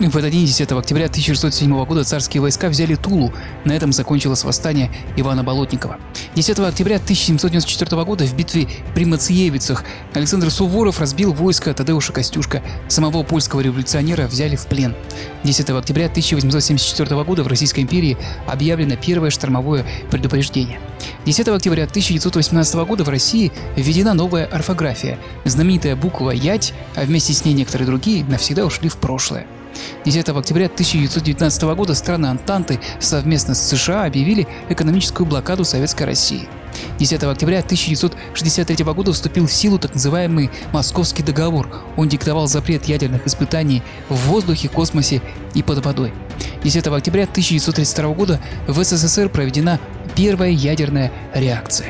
В этот день, 10 октября 1607 года, царские войска взяли Тулу. На этом закончилось восстание Ивана Болотникова. 10 октября 1794 года в битве при Мациевицах Александр Суворов разбил войско Тадеуша Костюшка. Самого польского революционера взяли в плен. 10 октября 1874 года в Российской империи объявлено первое штормовое предупреждение. 10 октября 1918 года в России введена новая орфография. Знаменитая буква «Ять», а вместе с ней некоторые другие, навсегда ушли в прошлое. 10 октября 1919 года страны Антанты совместно с США объявили экономическую блокаду Советской России. 10 октября 1963 года вступил в силу так называемый Московский договор. Он диктовал запрет ядерных испытаний в воздухе, космосе и под водой. 10 октября 1932 года в СССР проведена первая ядерная реакция.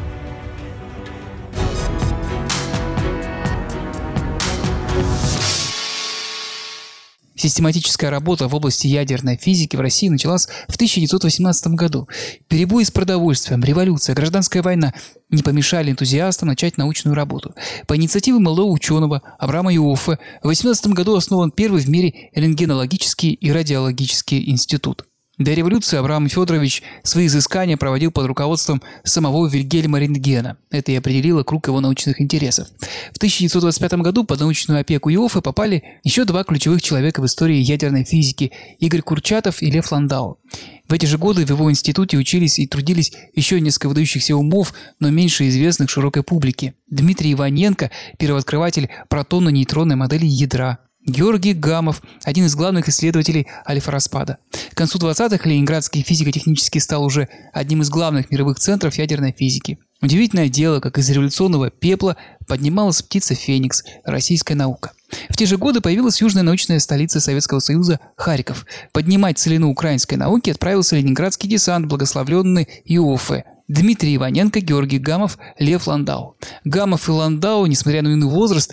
Систематическая работа в области ядерной физики в России началась в 1918 году. Перебои с продовольствием, революция, гражданская война не помешали энтузиастам начать научную работу. По инициативе молодого ученого Авраама Иоффе в 18 году основан первый в мире рентгенологический и радиологический институт. До революции Авраам Федорович свои изыскания проводил под руководством самого Вильгельма Рентгена. Это и определило круг его научных интересов. В 1925 году под научную опеку Иоффе попали еще два ключевых человека в истории ядерной физики – Игорь Курчатов и Лев Ландау. В эти же годы в его институте учились и трудились еще несколько выдающихся умов, но меньше известных широкой публике. Дмитрий Иваненко – первооткрыватель протонно-нейтронной модели ядра. Георгий Гамов – один из главных исследователей альфа-распада. К концу 20-х Ленинградский физико-технический стал уже одним из главных мировых центров ядерной физики. Удивительное дело, как из революционного пепла поднималась птица Феникс – российская наука. В те же годы появилась южная научная столица Советского Союза – Харьков. Поднимать целину украинской науки отправился ленинградский десант, благословленный Иоффе. Дмитрий Иваненко, Георгий Гамов, Лев Ландау. Гамов и Ландау, несмотря на юный возраст,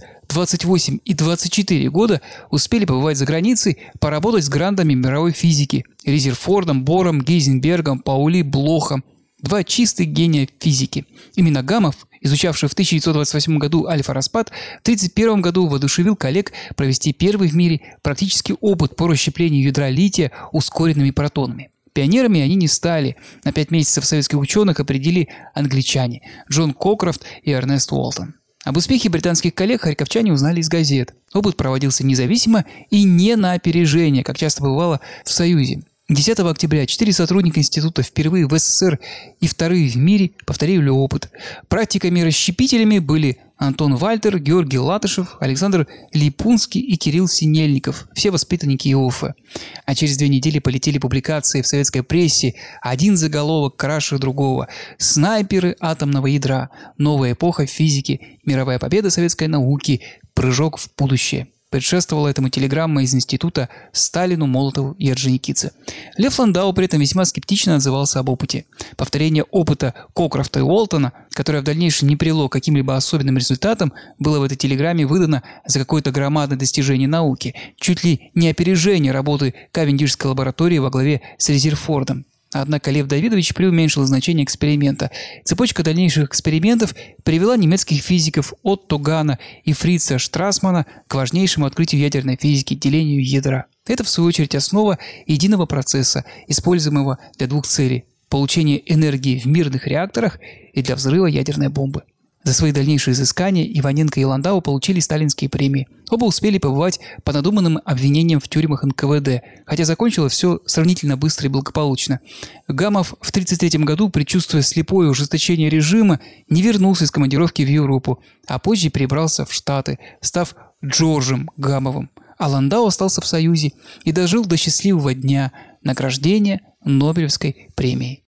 28 и 24 года, успели побывать за границей, поработать с грандами мировой физики – Резерфордом, Бором, Гейзенбергом, Паули, Блохом. Два чистых гения физики. Именно Гамов, изучавший в 1928 году альфа-распад, в 1931 году воодушевил коллег провести первый в мире практический опыт по расщеплению ядра лития ускоренными протонами. Пионерами они не стали. На 5 месяцев советских ученых определили англичане – Джон Кокрофт и Эрнест Уолтон. Об успехе британских коллег харьковчане узнали из газет. Опыт проводился независимо и не на опережение, как часто бывало в Союзе. 10 октября 4 сотрудника института впервые в СССР и вторые в мире повторили опыт. Практиками-расщепителями были Антон Вальтер, Георгий Латышев, Александр Липунский и Кирилл Синельников, все воспитанники Иоффе. А через 2 недели полетели публикации в советской прессе, один заголовок краше другого: «Снайперы атомного ядра. Новая эпоха в физике. Мировая победа советской науки. Прыжок в будущее». Предшествовала этому телеграмма из института Сталину, Молотову и Орджоникидзе. Лев Ландау при этом весьма скептично отзывался об опыте. Повторение опыта Кокрофта и Уолтона, которое в дальнейшем не привело к каким-либо особенным результатам, было в этой телеграмме выдано за какое-то громадное достижение науки, чуть ли не опережение работы Кавендишской лаборатории во главе с Резерфордом. Однако Лев Давидович преуменьшил значение эксперимента. Цепочка дальнейших экспериментов привела немецких физиков Отто Гана и Фрица Штрасмана к важнейшему открытию ядерной физики – делению ядра. Это, в свою очередь, основа единого процесса, используемого для двух целей – получения энергии в мирных реакторах и для взрыва ядерной бомбы. За свои дальнейшие изыскания Иваненко и Ландау получили сталинские премии. Оба успели побывать по надуманным обвинениям в тюрьмах НКВД, хотя закончилось все сравнительно быстро и благополучно. Гамов в 1933 году, предчувствуя слепое ужесточение режима, не вернулся из командировки в Европу, а позже перебрался в Штаты, став Джорджем Гамовым. А Ландау остался в Союзе и дожил до счастливого дня награждения Нобелевской премией.